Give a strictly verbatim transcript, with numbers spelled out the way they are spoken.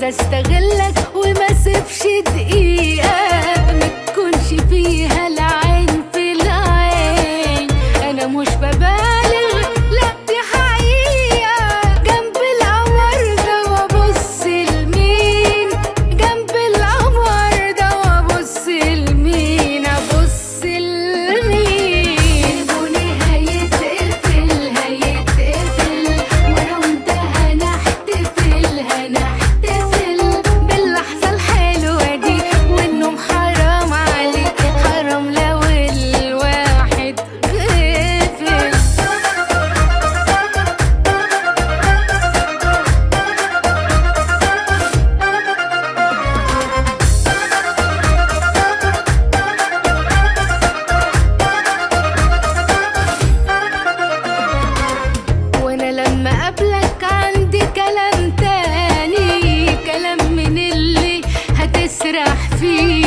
عايزة استغلك وما سيبش دقيقة ما تكونش فيها العين في العين. انا مش ببالغ، لا دي حقيقة. جنب القمر ده وابص لمين، جنب القمر ده وابص لمين، ابص لمين. تليفوني هيتقفل هيتقفل وانا وانت هنحتفل هنحتفل باللحظة الحلوة دي، والنوم حرام عليك حرام لو الواحد غفل. وانا لما اقابلك عندي كلام تاني، كلام من اللي هتسرح فيه.